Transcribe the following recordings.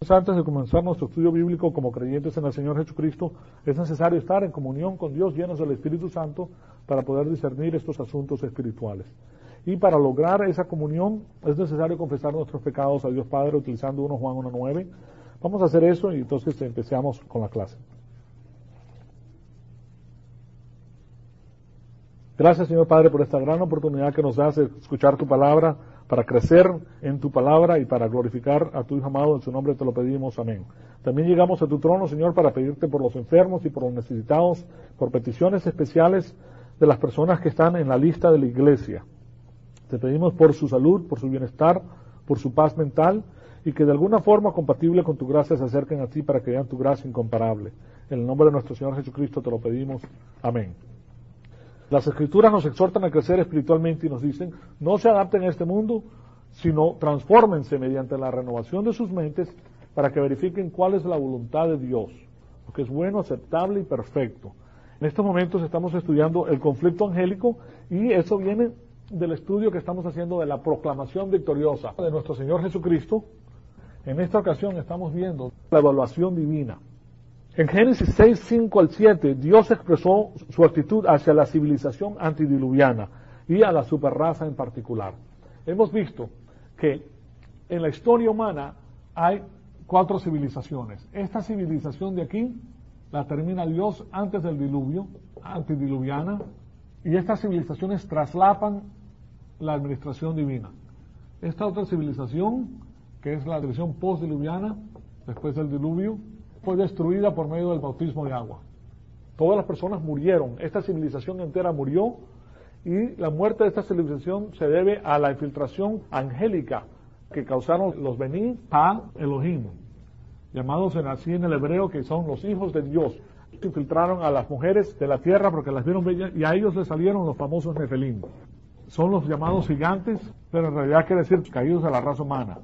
Antes de comenzar nuestro estudio bíblico como creyentes en el Señor Jesucristo, es necesario estar en comunión con Dios, llenos del Espíritu Santo, para poder discernir estos asuntos espirituales. Y para lograr esa comunión es necesario confesar nuestros pecados a Dios Padre utilizando 1 Juan 1:9. Vamos a hacer eso y entonces empezamos con la clase. Gracias, Señor Padre, por esta gran oportunidad que nos das de escuchar tu palabra, para crecer en tu palabra y para glorificar a tu Hijo amado. En su nombre te lo pedimos. Amén. También llegamos a tu trono, Señor, para pedirte por los enfermos y por los necesitados, por peticiones especiales de las personas que están en la lista de la iglesia. Te pedimos por su salud, por su bienestar, por su paz mental, y que de alguna forma compatible con tu gracia se acerquen a ti para que vean tu gracia incomparable. En el nombre de nuestro Señor Jesucristo te lo pedimos. Amén. Las Escrituras nos exhortan a crecer espiritualmente y nos dicen, no se adapten a este mundo, sino transfórmense mediante la renovación de sus mentes para que verifiquen cuál es la voluntad de Dios, lo que es bueno, aceptable y perfecto. En estos momentos estamos estudiando el conflicto angélico y eso viene del estudio que estamos haciendo de la proclamación victoriosa de nuestro Señor Jesucristo. En esta ocasión estamos viendo la evaluación divina. En Génesis 6, 5 al 7, Dios expresó su actitud hacia la civilización antidiluviana y a la superraza en particular. Hemos visto que en la historia humana hay 4 civilizaciones. Esta civilización de aquí la termina Dios antes del diluvio, antidiluviana, y estas civilizaciones traslapan la administración divina. Esta otra civilización, que es la civilización postdiluviana, después del diluvio, fue destruida por medio del bautismo de agua. Todas las personas murieron, esta civilización entera murió, y la muerte de esta civilización se debe a la infiltración angélica que causaron los Beni Ha Elohim, llamados así en el hebreo, que son los hijos de Dios. Infiltraron a las mujeres de la tierra porque las vieron bellas, y a ellos les salieron los famosos Nefelim. Son los llamados gigantes, pero en realidad quiere decir caídos de la raza humana.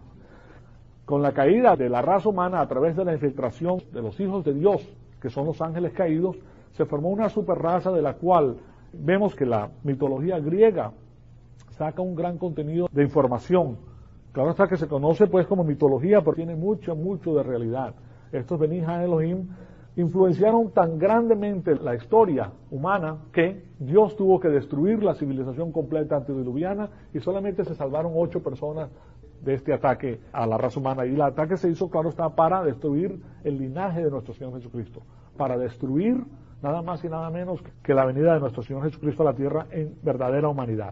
Con la caída de la raza humana a través de la infiltración de los hijos de Dios, que son los ángeles caídos, se formó una superraza de la cual vemos que la mitología griega saca un gran contenido de información. Claro está que se conoce pues como mitología, pero tiene mucho de realidad. Estos Beni Ha Elohim influenciaron tan grandemente la historia humana que Dios tuvo que destruir la civilización completa antediluviana y solamente se salvaron 8 personas de este ataque a la raza humana. Y el ataque se hizo, claro está, para destruir el linaje de nuestro Señor Jesucristo, para destruir nada más y nada menos que la venida de nuestro Señor Jesucristo a la tierra en verdadera humanidad.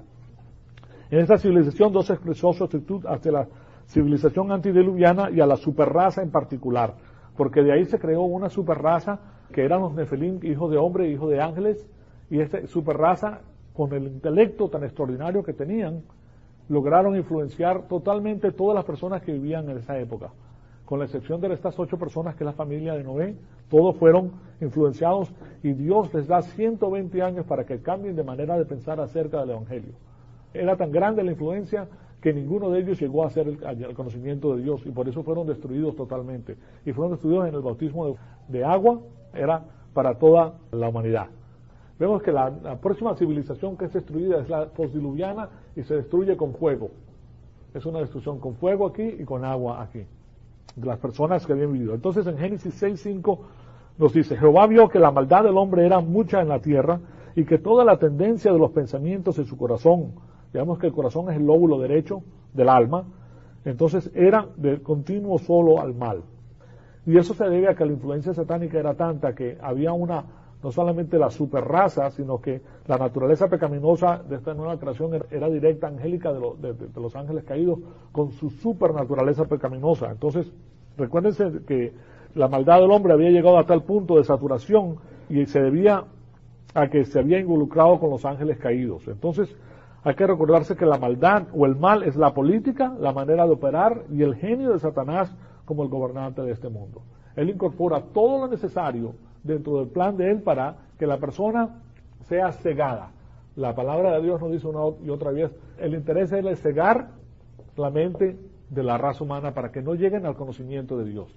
En esta civilización Dios expresó su actitud hacia la civilización antediluviana y a la superraza en particular, porque de ahí se creó una superraza que eran los Nefelim, hijos de hombre, hijos de ángeles, y esta superraza, con el intelecto tan extraordinario que tenían, lograron influenciar totalmente todas las personas que vivían en esa época. Con la excepción de estas 8 personas que es la familia de Noé, todos fueron influenciados y Dios les da 120 años para que cambien de manera de pensar acerca del Evangelio. Era tan grande la influencia que ninguno de ellos llegó a hacer el conocimiento de Dios y por eso fueron destruidos totalmente. Y fueron destruidos en el bautismo de agua, era para toda la humanidad. Vemos que la próxima civilización que es destruida es la postdiluviana y se destruye con fuego. Es una destrucción con fuego aquí y con agua aquí, de las personas que habían vivido. Entonces en Génesis 6:5 nos dice, Jehová vio que la maldad del hombre era mucha en la tierra y que toda la tendencia de los pensamientos en su corazón, digamos que el corazón es el lóbulo derecho del alma, entonces era de continuo solo al mal. Y eso se debe a que la influencia satánica era tanta que había no solamente la superraza, sino que la naturaleza pecaminosa de esta nueva creación era directa angélica de los ángeles caídos con su supernaturaleza pecaminosa. Entonces, recuérdense que la maldad del hombre había llegado a tal punto de saturación y se debía a que se había involucrado con los ángeles caídos. Entonces, hay que recordarse que la maldad o el mal es la política, la manera de operar y el genio de Satanás como el gobernante de este mundo. Él incorpora todo lo necesario dentro del plan de él para que la persona sea cegada. La palabra de Dios nos dice una y otra vez, el interés de él es cegar la mente de la raza humana para que no lleguen al conocimiento de Dios.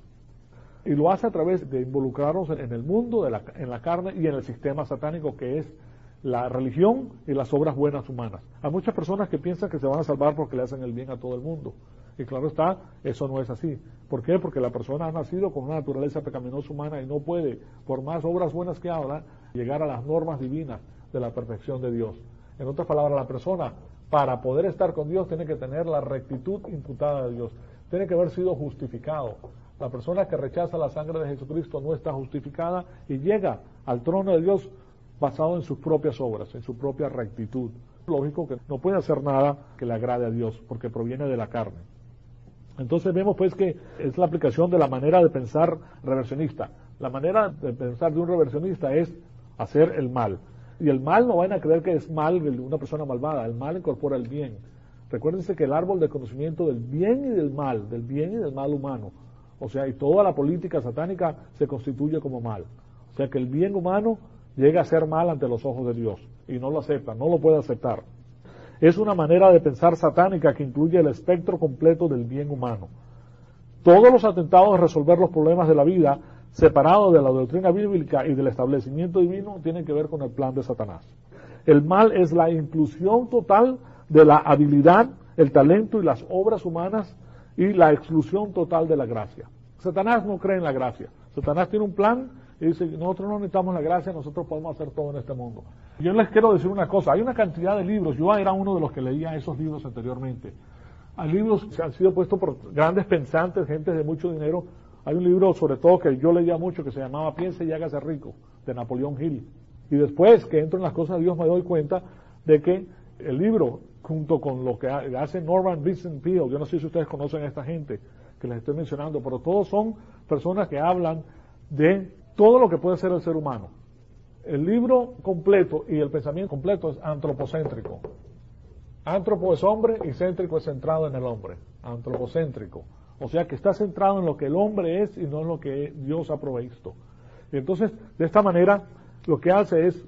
Y lo hace a través de involucrarnos en el mundo, en la carne y en el sistema satánico que es la religión y las obras buenas humanas. Hay muchas personas que piensan que se van a salvar porque le hacen el bien a todo el mundo. Y claro está, eso no es así. ¿Por qué? Porque la persona ha nacido con una naturaleza pecaminosa humana y no puede, por más obras buenas que haga, llegar a las normas divinas de la perfección de Dios. En otras palabras, la persona, para poder estar con Dios, tiene que tener la rectitud imputada de Dios. Tiene que haber sido justificado. La persona que rechaza la sangre de Jesucristo no está justificada y llega al trono de Dios basado en sus propias obras, en su propia rectitud. Lógico que no puede hacer nada que le agrade a Dios, porque proviene de la carne. Entonces vemos pues que es la aplicación de la manera de pensar reversionista. La manera de pensar de un reversionista es hacer el mal. Y el mal no van a creer que es mal de una persona malvada. El mal incorpora el bien. Recuérdense que el árbol de conocimiento del bien y del mal humano, o sea, y toda la política satánica se constituye como mal. O sea que el bien humano llega a ser mal ante los ojos de Dios y no lo acepta, no lo puede aceptar. Es una manera de pensar satánica que incluye el espectro completo del bien humano. Todos los atentados a resolver los problemas de la vida, separados de la doctrina bíblica y del establecimiento divino, tienen que ver con el plan de Satanás. El mal es la inclusión total de la habilidad, el talento y las obras humanas y la exclusión total de la gracia. Satanás no cree en la gracia. Satanás tiene un plan y dice, nosotros no necesitamos la gracia, nosotros podemos hacer todo en este mundo. Yo les quiero decir una cosa, hay una cantidad de libros, yo era uno de los que leía esos libros anteriormente. Hay libros que han sido puestos por grandes pensantes, gente de mucho dinero. Hay un libro sobre todo que yo leía mucho que se llamaba Piense y hágase rico, de Napoleón Hill. Y después que entro en las cosas de Dios me doy cuenta de que el libro, junto con lo que hace Norman Vincent Peale, yo no sé si ustedes conocen a esta gente que les estoy mencionando, pero todos son personas que hablan de todo lo que puede ser el ser humano. El libro completo y el pensamiento completo es antropocéntrico. Antropo es hombre y céntrico es centrado en el hombre. Antropocéntrico. O sea que está centrado en lo que el hombre es y no en lo que Dios ha provisto. Y entonces, de esta manera, lo que hace es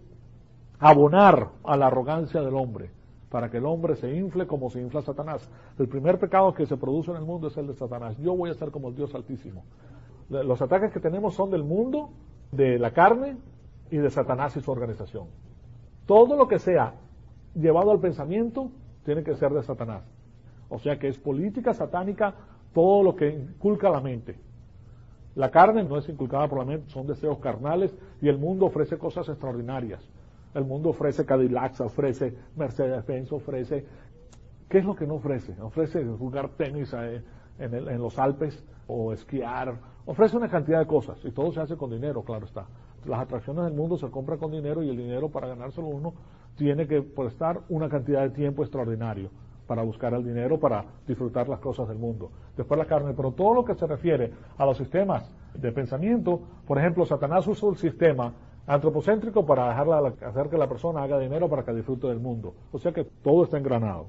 abonar a la arrogancia del hombre, para que el hombre se infle como se infla Satanás. El primer pecado que se produce en el mundo es el de Satanás. Yo voy a ser como el Dios Altísimo. Los ataques que tenemos son del mundo, de la carne y de Satanás y su organización. Todo lo que sea llevado al pensamiento tiene que ser de Satanás. O sea que es política satánica todo lo que inculca la mente. La carne no es inculcada por la mente, son deseos carnales y el mundo ofrece cosas extraordinarias. El mundo ofrece Cadillacs, ofrece Mercedes-Benz, ofrece... ¿Qué es lo que no ofrece? Ofrece jugar tenis en los Alpes o esquiar. Ofrece una cantidad de cosas y todo se hace con dinero, claro está. Las atracciones del mundo se compran con dinero y el dinero para ganárselo uno tiene que prestar una cantidad de tiempo extraordinario para buscar el dinero, para disfrutar las cosas del mundo. Después la carne, pero todo lo que se refiere a los sistemas de pensamiento, por ejemplo, Satanás usó el sistema antropocéntrico para hacer que la persona haga dinero para que disfrute del mundo. O sea que todo está engranado.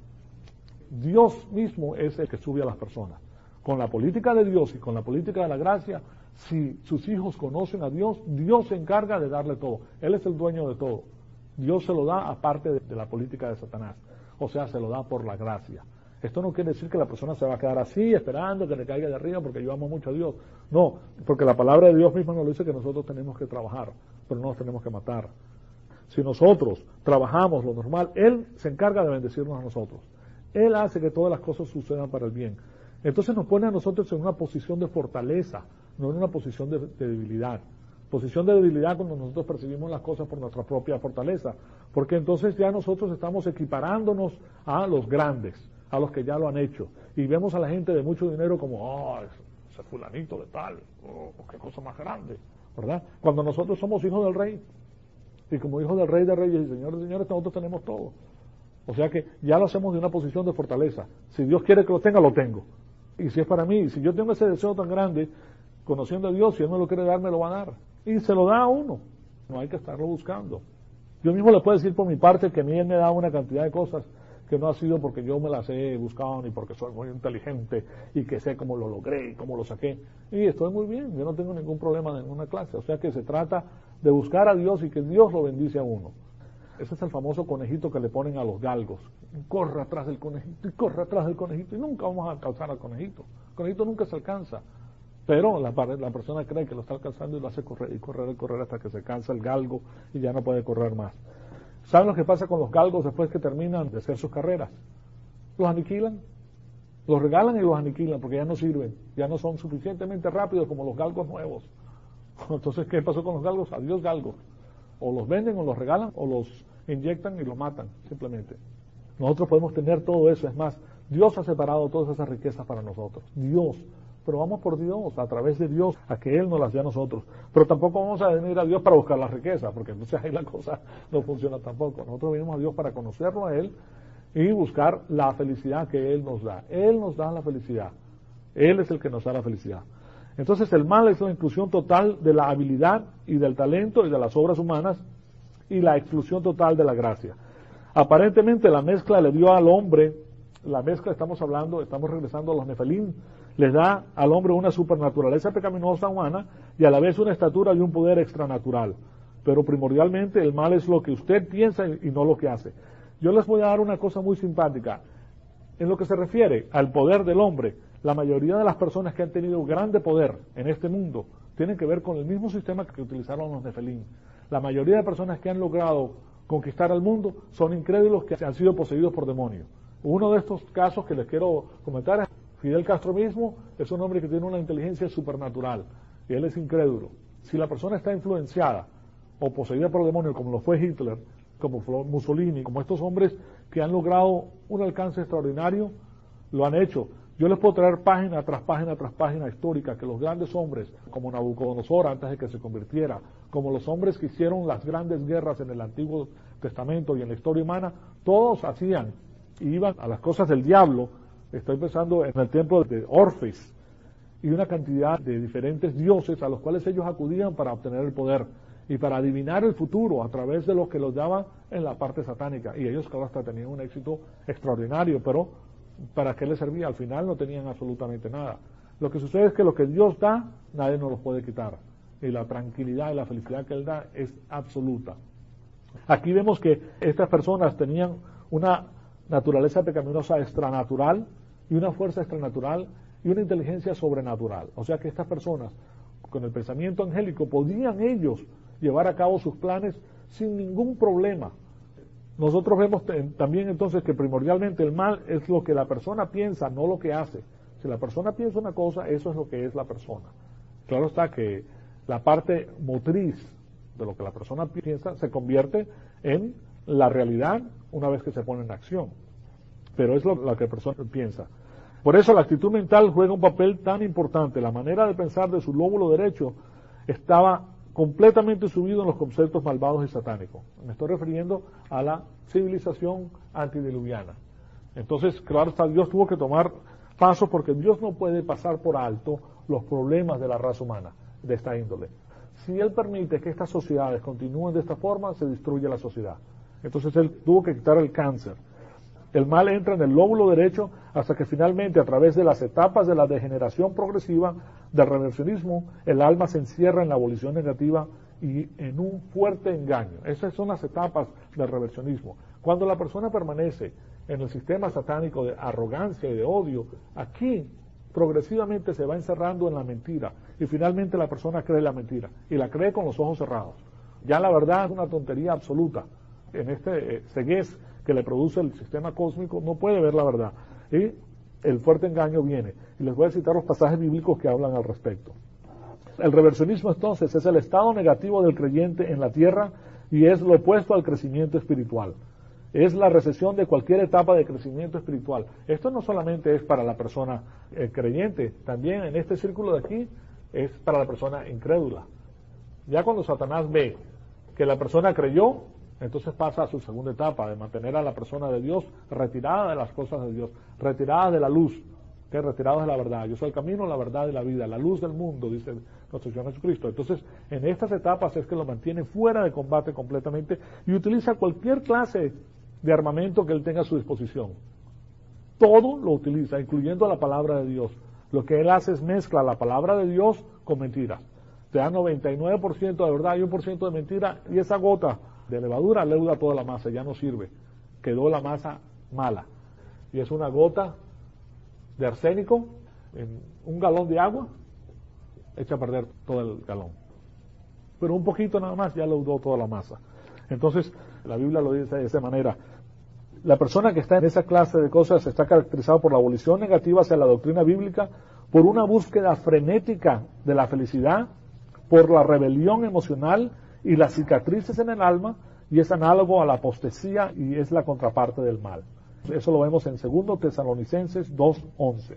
Dios mismo es el que sube a las personas. Con la política de Dios y con la política de la gracia, si sus hijos conocen a Dios, Dios se encarga de darle todo. Él es el dueño de todo. Dios se lo da aparte de la política de Satanás. O sea, se lo da por la gracia. Esto no quiere decir que la persona se va a quedar así, esperando que le caiga de arriba porque yo amo mucho a Dios. No, porque la palabra de Dios misma nos dice que nosotros tenemos que trabajar, pero no nos tenemos que matar. Si nosotros trabajamos lo normal, Él se encarga de bendecirnos a nosotros. Él hace que todas las cosas sucedan para el bien. Entonces nos pone a nosotros en una posición de fortaleza, no en una posición de debilidad. Posición de debilidad cuando nosotros percibimos las cosas por nuestra propia fortaleza, porque entonces ya nosotros estamos equiparándonos a los grandes, a los que ya lo han hecho, y vemos a la gente de mucho dinero como, ese fulanito de tal, qué cosa más grande, ¿verdad? Cuando nosotros somos hijos del rey, y como hijos del rey de reyes y señores de señores, nosotros tenemos todo. O sea que ya lo hacemos de una posición de fortaleza. Si Dios quiere que lo tenga, lo tengo. Y si es para mí, si yo tengo ese deseo tan grande, conociendo a Dios, si Él me lo quiere dar, me lo va a dar. Y se lo da a uno. No hay que estarlo buscando. Yo mismo le puedo decir por mi parte que a mí Él me da una cantidad de cosas que no ha sido porque yo me las he buscado ni porque soy muy inteligente y que sé cómo lo logré y cómo lo saqué. Y estoy muy bien, yo no tengo ningún problema en ninguna clase. O sea que se trata de buscar a Dios y que Dios lo bendice a uno. Ese es el famoso conejito que le ponen a los galgos. Corre atrás del conejito y corre atrás del conejito y nunca vamos a alcanzar al conejito. El conejito nunca se alcanza. Pero la persona cree que lo está alcanzando y lo hace correr y correr y correr hasta que se cansa el galgo y ya no puede correr más. ¿Saben lo que pasa con los galgos después que terminan de hacer sus carreras? Los aniquilan. Los regalan y los aniquilan porque ya no sirven, ya no son suficientemente rápidos como los galgos nuevos. Entonces, ¿qué pasó con los galgos? Adiós galgos. O los venden o los regalan o los inyectan y los matan, simplemente. Nosotros podemos tener todo eso, es más, Dios ha separado todas esas riquezas para nosotros, Dios. Pero vamos por Dios, a través de Dios, a que Él nos las dé a nosotros. Pero tampoco vamos a venir a Dios para buscar la riqueza, porque entonces ahí la cosa no funciona tampoco. Nosotros venimos a Dios para conocerlo a Él y buscar la felicidad que Él nos da. Él nos da la felicidad. Él es el que nos da la felicidad. Entonces el mal es la inclusión total de la habilidad y del talento y de las obras humanas y la exclusión total de la gracia. Aparentemente la mezcla le dio al hombre, la mezcla estamos regresando a los nefelín, les da al hombre una supernaturaleza pecaminosa humana y a la vez una estatura y un poder extranatural. Pero primordialmente el mal es lo que usted piensa y no lo que hace. Yo les voy a dar una cosa muy simpática. En lo que se refiere al poder del hombre, la mayoría de las personas que han tenido grande poder en este mundo tienen que ver con el mismo sistema que utilizaron los nefelín. La mayoría de personas que han logrado conquistar al mundo son incrédulos que han sido poseídos por demonios. Uno de estos casos que les quiero comentar es Fidel Castro mismo, es un hombre que tiene una inteligencia supernatural y él es incrédulo. Si la persona está influenciada o poseída por demonios, como lo fue Hitler, como fue Mussolini, como estos hombres que han logrado un alcance extraordinario, lo han hecho. Yo les puedo traer página tras página tras página histórica que los grandes hombres, como Nabucodonosor antes de que se convirtiera, como los hombres que hicieron las grandes guerras en el Antiguo Testamento y en la historia humana, todos hacían y iban a las cosas del diablo. Estoy pensando en el templo de Orfis y una cantidad de diferentes dioses a los cuales ellos acudían para obtener el poder y para adivinar el futuro a través de lo que los daban en la parte satánica. Y ellos, claro, hasta tenían un éxito extraordinario, pero ¿para qué les servía? Al final no tenían absolutamente nada. Lo que sucede es que lo que Dios da, nadie nos lo puede quitar. Y la tranquilidad y la felicidad que Él da es absoluta. Aquí vemos que estas personas tenían una naturaleza pecaminosa extranatural y una fuerza extranatural y una inteligencia sobrenatural. O sea que estas personas, con el pensamiento angélico, podían ellos llevar a cabo sus planes sin ningún problema. Nosotros vemos también entonces que primordialmente el mal es lo que la persona piensa, no lo que hace. Si la persona piensa una cosa, eso es lo que es la persona. Claro está que la parte motriz de lo que la persona piensa se convierte en la realidad una vez que se pone en acción. Pero es lo que la persona piensa. Por eso la actitud mental juega un papel tan importante. La manera de pensar de su lóbulo derecho estaba completamente subido en los conceptos malvados y satánicos. Me estoy refiriendo a la civilización antidiluviana. Entonces, claro está, Dios tuvo que tomar pasos porque Dios no puede pasar por alto los problemas de la raza humana de esta índole. Si Él permite que estas sociedades continúen de esta forma, se destruye la sociedad. Entonces Él tuvo que quitar el cáncer. El mal entra en el lóbulo derecho hasta que finalmente, a través de las etapas de la degeneración progresiva del reversionismo, el alma se encierra en la abolición negativa y en un fuerte engaño. Esas son las etapas del reversionismo. Cuando la persona permanece en el sistema satánico de arrogancia y de odio, aquí progresivamente se va encerrando en la mentira y finalmente la persona cree la mentira y la cree con los ojos cerrados. Ya la verdad es una tontería absoluta. En este ceguez que le produce el sistema cósmico, no puede ver la verdad. Y el fuerte engaño viene. Y les voy a citar los pasajes bíblicos que hablan al respecto. El reversionismo, entonces, es el estado negativo del creyente en la tierra y es lo opuesto al crecimiento espiritual. Es la recesión de cualquier etapa de crecimiento espiritual. Esto no solamente es para la persona creyente, también en este círculo de aquí es para la persona incrédula. Ya cuando Satanás ve que la persona creyó, entonces pasa a su segunda etapa, de mantener a la persona de Dios retirada de las cosas de Dios, retirada de la luz, retirada de la verdad. Yo soy el camino, la verdad y la vida, la luz del mundo, dice nuestro Señor Jesucristo. Entonces, en estas etapas es que lo mantiene fuera de combate completamente y utiliza cualquier clase de armamento que él tenga a su disposición. Todo lo utiliza, incluyendo la palabra de Dios. Lo que él hace es mezcla la palabra de Dios con mentiras. Te da 99% de verdad y 1% de mentira, y esa gota de levadura leuda toda la masa, ya no sirve. Quedó la masa mala. Y es una gota de arsénico en un galón de agua, echa a perder todo el galón. Pero un poquito nada más ya leudó toda la masa. Entonces, la Biblia lo dice de esa manera. La persona que está en esa clase de cosas está caracterizada por la abolición negativa hacia la doctrina bíblica, por una búsqueda frenética de la felicidad, por la rebelión emocional y las cicatrices en el alma, y es análogo a la apostasía y es la contraparte del mal. Eso lo vemos en 2 Tesalonicenses 2:11.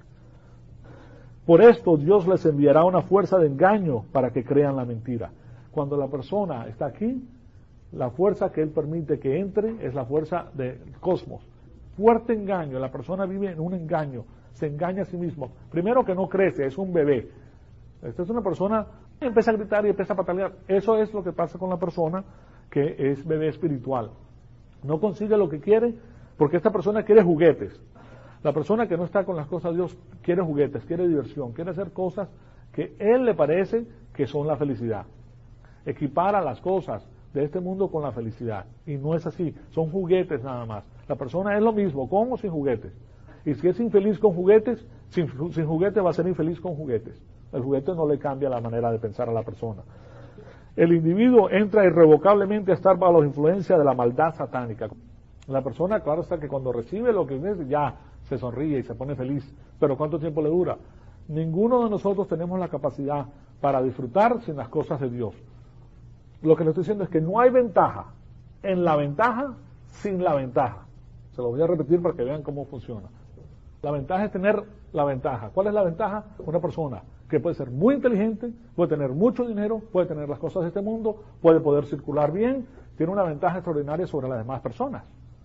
Por esto Dios les enviará una fuerza de engaño para que crean la mentira. Cuando la persona está aquí, la fuerza que Él permite que entre es la fuerza del cosmos. Fuerte engaño, la persona vive en un engaño, se engaña a sí mismo. Primero que no crece, es un bebé. Esta es una persona que empieza a gritar y empieza a patalear. Eso es lo que pasa con la persona que es bebé espiritual. No consigue lo que quiere porque esta persona quiere juguetes. La persona que no está con las cosas de Dios quiere juguetes, quiere diversión, quiere hacer cosas que Él le parece que son la felicidad. Equipara las cosas de este mundo con la felicidad. Y no es así, son juguetes nada más. La persona es lo mismo, con o sin juguetes. Y si es infeliz con juguetes, sin juguetes va a ser infeliz con juguetes. El juguete no le cambia la manera de pensar a la persona. El individuo entra irrevocablemente a estar bajo la influencia de la maldad satánica. La persona, claro está que cuando recibe lo que es, ya se sonríe y se pone feliz. Pero ¿cuánto tiempo le dura? Ninguno de nosotros tenemos la capacidad para disfrutar sin las cosas de Dios. Lo que le estoy diciendo es que no hay ventaja en la ventaja sin la ventaja. Se lo voy a repetir para que vean cómo funciona. La ventaja es tener la ventaja. ¿Cuál es la ventaja? Una persona que puede ser muy inteligente, puede tener mucho dinero, puede tener las cosas de este mundo, puede poder circular bien, tiene una ventaja extraordinaria sobre las demás personas.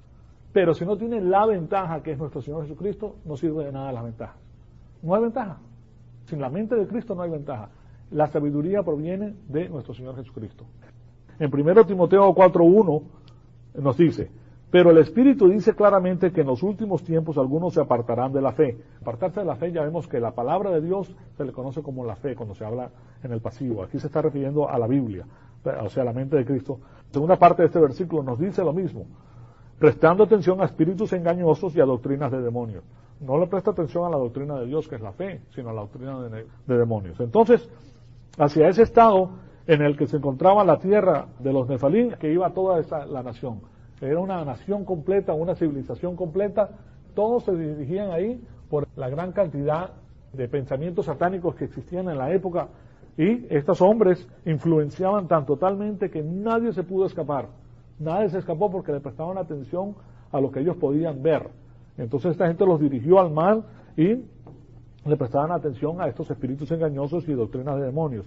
Pero si no tiene la ventaja que es nuestro Señor Jesucristo, no sirve de nada las ventajas. No hay ventaja. Sin la mente de Cristo no hay ventaja. La sabiduría proviene de nuestro Señor Jesucristo. En 1 Timoteo 4:1 nos dice: pero el Espíritu dice claramente que en los últimos tiempos algunos se apartarán de la fe. Apartarse de la fe, ya vemos que la palabra de Dios se le conoce como la fe cuando se habla en el pasivo. Aquí se está refiriendo a la Biblia, o sea, a la mente de Cristo. La segunda parte de este versículo nos dice lo mismo: prestando atención a espíritus engañosos y a doctrinas de demonios. No le presta atención a la doctrina de Dios, que es la fe, sino a la doctrina de demonios. Entonces, hacia ese estado en el que se encontraba la tierra de los Nefalín, que iba toda la nación. Era una nación completa, una civilización completa. Todos se dirigían ahí por la gran cantidad de pensamientos satánicos que existían en la época. Y estos hombres influenciaban tan totalmente que nadie se pudo escapar. Nadie se escapó porque le prestaban atención a lo que ellos podían ver. Entonces esta gente los dirigió al mal y le prestaban atención a estos espíritus engañosos y doctrinas de demonios.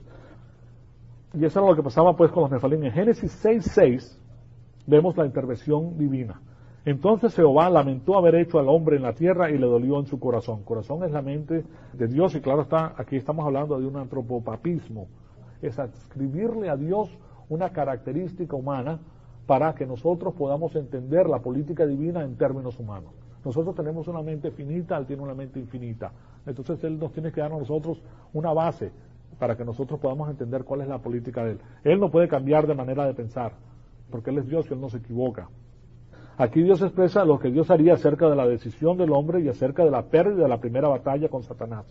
Y eso era lo que pasaba pues con los Nefalín. En Génesis 6:6 vemos la intervención divina. Entonces Jehová lamentó haber hecho al hombre en la tierra y le dolió en su corazón. Corazón es la mente de Dios y claro está, aquí estamos hablando de un antropopapismo. Es adscribirle a Dios una característica humana para que nosotros podamos entender la política divina en términos humanos. Nosotros tenemos una mente finita, Él tiene una mente infinita. Entonces Él nos tiene que dar a nosotros una base para que nosotros podamos entender cuál es la política de Él. Él no puede cambiar de manera de pensar, porque Él es Dios y Él no se equivoca. Aquí Dios expresa lo que Dios haría acerca de la decisión del hombre y acerca de la pérdida de la primera batalla con Satanás.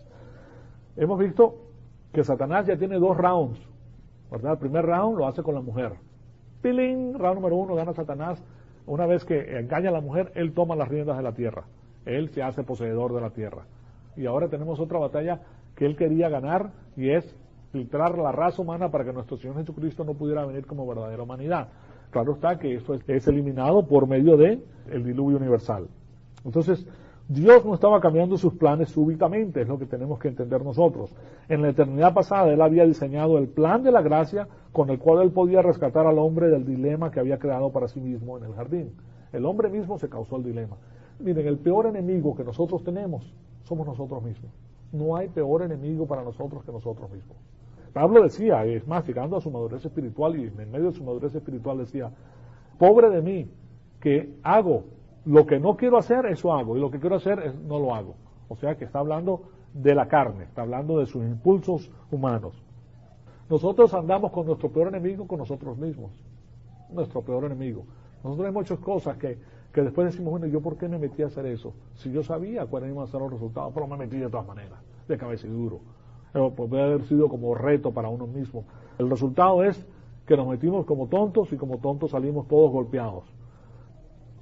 Hemos visto que Satanás ya tiene 2 rounds, ¿verdad? El primer round lo hace con la mujer. ¡Piling! Round número 1 gana Satanás. Una vez que engaña a la mujer, él toma las riendas de la tierra. Él se hace poseedor de la tierra. Y ahora tenemos otra batalla que él quería ganar y es filtrar la raza humana para que nuestro Señor Jesucristo no pudiera venir como verdadera humanidad. Claro está que esto es eliminado por medio de el diluvio universal. Entonces, Dios no estaba cambiando sus planes súbitamente, es lo que tenemos que entender nosotros. En la eternidad pasada Él había diseñado el plan de la gracia con el cual Él podía rescatar al hombre del dilema que había creado para sí mismo en el jardín. El hombre mismo se causó el dilema. Miren, el peor enemigo que nosotros tenemos somos nosotros mismos. No hay peor enemigo para nosotros que nosotros mismos. Pablo decía, es más, llegando a su madurez espiritual y en medio de su madurez espiritual decía: pobre de mí, que hago lo que no quiero hacer, eso hago, y lo que quiero hacer no lo hago. O sea que está hablando de la carne, está hablando de sus impulsos humanos. Nosotros andamos con nuestro peor enemigo, con nosotros mismos. Nuestro peor enemigo. Nosotros hay muchas cosas que después decimos: bueno, ¿yo por qué me metí a hacer eso? Si yo sabía cuáles iban a ser los resultados, pero me metí de todas maneras, de cabeza y duro. Pero puede haber sido como reto para uno mismo. El resultado es que nos metimos como tontos y como tontos salimos todos golpeados.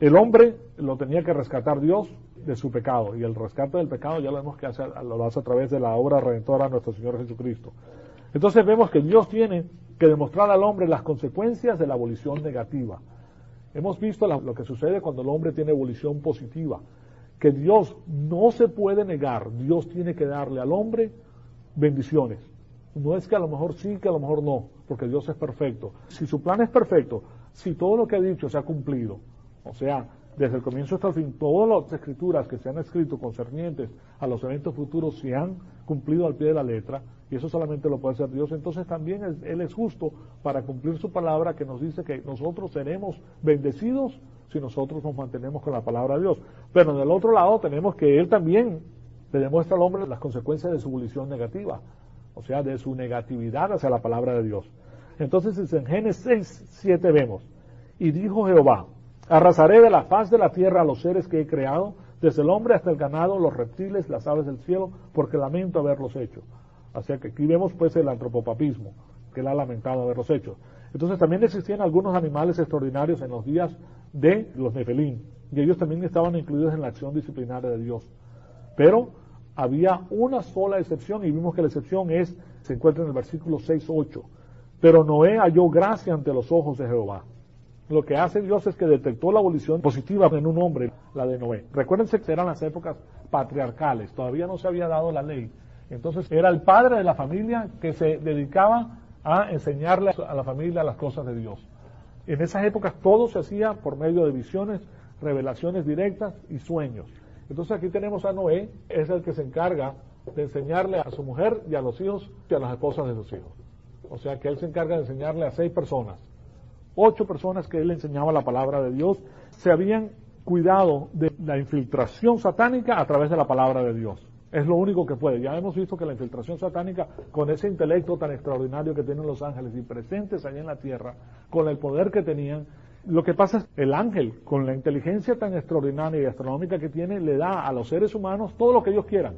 El hombre lo tenía que rescatar Dios de su pecado, y el rescate del pecado ya lo vemos que lo hace a través de la obra redentora de nuestro Señor Jesucristo. Entonces vemos que Dios tiene que demostrar al hombre las consecuencias de la abolición negativa. Hemos visto lo que sucede cuando el hombre tiene abolición positiva, que Dios no se puede negar, Dios tiene que darle al hombre bendiciones. No es que a lo mejor sí, que a lo mejor no, porque Dios es perfecto. Si su plan es perfecto, si todo lo que ha dicho se ha cumplido, o sea, desde el comienzo hasta el fin, todas las escrituras que se han escrito concernientes a los eventos futuros se han cumplido al pie de la letra, y eso solamente lo puede hacer Dios, entonces también Él es justo para cumplir su palabra, que nos dice que nosotros seremos bendecidos si nosotros nos mantenemos con la palabra de Dios. Pero del otro lado tenemos que Él también le demuestra al hombre las consecuencias de su abolición negativa, o sea, de su negatividad hacia la palabra de Dios. Entonces en Génesis 6:7 vemos, y dijo Jehová, arrasaré de la faz de la tierra a los seres que he creado, desde el hombre hasta el ganado, los reptiles, las aves del cielo, porque lamento haberlos hecho. Así que aquí vemos pues el antropopapismo, que él ha lamentado haberlos hecho. Entonces también existían algunos animales extraordinarios en los días de los Nefelín, y ellos también estaban incluidos en la acción disciplinaria de Dios. Pero había una sola excepción, y vimos que la excepción se encuentra en el versículo 6:8. Pero Noé halló gracia ante los ojos de Jehová. Lo que hace Dios es que detectó la abolición positiva en un hombre, la de Noé. Recuérdense que eran las épocas patriarcales, todavía no se había dado la ley. Entonces era el padre de la familia que se dedicaba a enseñarle a la familia las cosas de Dios. En esas épocas todo se hacía por medio de visiones, revelaciones directas y sueños. Entonces aquí tenemos a Noé, es el que se encarga de enseñarle a su mujer y a los hijos y a las esposas de sus hijos. O sea que él se encarga de enseñarle a 6 personas. 8 personas que él le enseñaba la palabra de Dios se habían cuidado de la infiltración satánica a través de la palabra de Dios. Es lo único que puede. Ya hemos visto que la infiltración satánica, con ese intelecto tan extraordinario que tienen los ángeles y presentes allá en la tierra, con el poder que tenían, lo que pasa es que el ángel, con la inteligencia tan extraordinaria y astronómica que tiene, le da a los seres humanos todo lo que ellos quieran.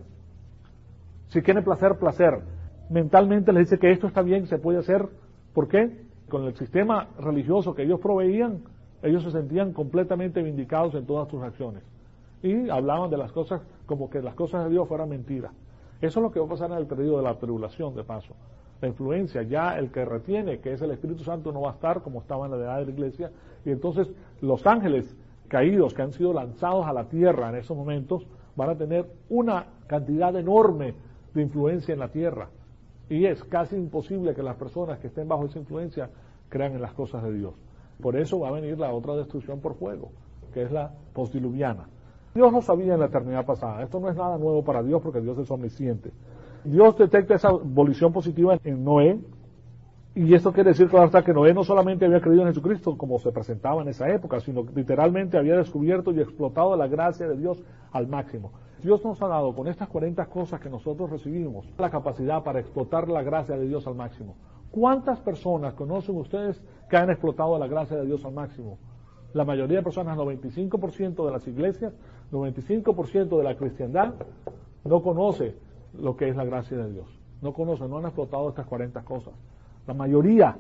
Si quieren placer, placer. Mentalmente les dice que esto está bien, se puede hacer. ¿Por qué? Con el sistema religioso que ellos proveían, ellos se sentían completamente vindicados en todas sus acciones. Y hablaban de las cosas como que las cosas de Dios fueran mentiras. Eso es lo que va a pasar en el periodo de la tribulación, de paso. La influencia, ya el que retiene, que es el Espíritu Santo, no va a estar como estaba en la edad de la iglesia. Y entonces los ángeles caídos que han sido lanzados a la tierra en esos momentos van a tener una cantidad enorme de influencia en la tierra. Y es casi imposible que las personas que estén bajo esa influencia crean en las cosas de Dios. Por eso va a venir la otra destrucción por fuego, que es la postdiluviana. Dios lo sabía en la eternidad pasada. Esto no es nada nuevo para Dios porque Dios es omnisciente. Dios detecta esa abolición positiva en Noé, y esto quiere decir, claro está, que Noé no solamente había creído en Jesucristo como se presentaba en esa época, sino que literalmente había descubierto y explotado la gracia de Dios al máximo. Dios nos ha dado con estas 40 cosas que nosotros recibimos la capacidad para explotar la gracia de Dios al máximo. ¿Cuántas personas conocen ustedes que han explotado la gracia de Dios al máximo? La mayoría de personas, 95% de las iglesias, 95% de la cristiandad, no conoce lo que es la gracia de Dios. No conoce, no han explotado estas 40 cosas. La mayoría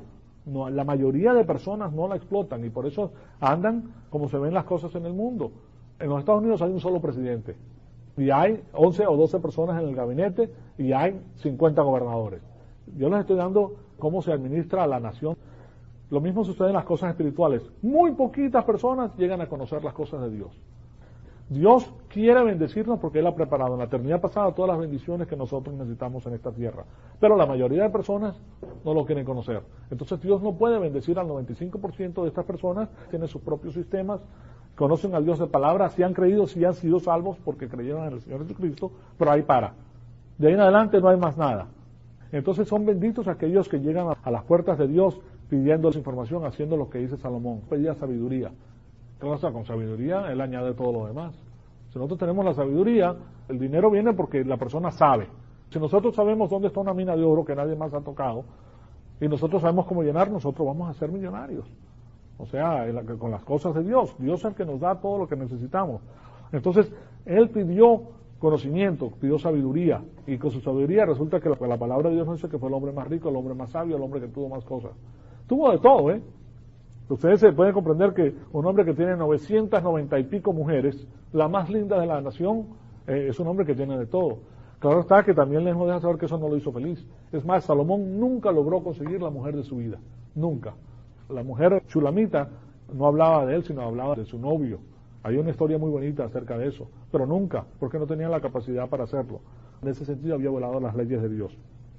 de personas no la explotan, y por eso andan como se ven las cosas en el mundo. En los Estados Unidos hay un solo presidente, y hay 11 o 12 personas en el gabinete, y hay 50 gobernadores. Yo les estoy dando cómo se administra la nación. Lo mismo sucede en las cosas espirituales. Muy poquitas personas llegan a conocer las cosas de Dios. Dios quiere bendecirnos porque Él ha preparado en la eternidad pasada todas las bendiciones que nosotros necesitamos en esta tierra. Pero la mayoría de personas no lo quieren conocer. Entonces Dios no puede bendecir al 95% de estas personas, tienen sus propios sistemas, conocen al Dios de palabra, si han creído, si han sido salvos porque creyeron en el Señor Jesucristo, pero ahí para. De ahí en adelante no hay más nada. Entonces son benditos aquellos que llegan a las puertas de Dios pidiendo esa información, haciendo lo que dice Salomón, pedía sabiduría. Claro, o sea, con sabiduría Él añade todo lo demás. Si nosotros tenemos la sabiduría, el dinero viene porque la persona sabe. Si nosotros sabemos dónde está una mina de oro que nadie más ha tocado, y nosotros sabemos cómo llenar, nosotros vamos a ser millonarios. O sea, con las cosas de Dios. Dios es el que nos da todo lo que necesitamos. Entonces, Él pidió conocimiento, pidió sabiduría, y con su sabiduría resulta que la palabra de Dios no dice que fue el hombre más rico, el hombre más sabio, el hombre que tuvo más cosas. Tuvo de todo, Ustedes se pueden comprender que un hombre que tiene 990 y pico mujeres, la más linda de la nación, es un hombre que tiene de todo. Claro está que también les deja saber que eso no lo hizo feliz. Es más, Salomón nunca logró conseguir la mujer de su vida. Nunca. La mujer chulamita no hablaba de él, sino hablaba de su novio. Hay una historia muy bonita acerca de eso. Pero nunca, porque no tenía la capacidad para hacerlo. En ese sentido había violado las leyes de Dios.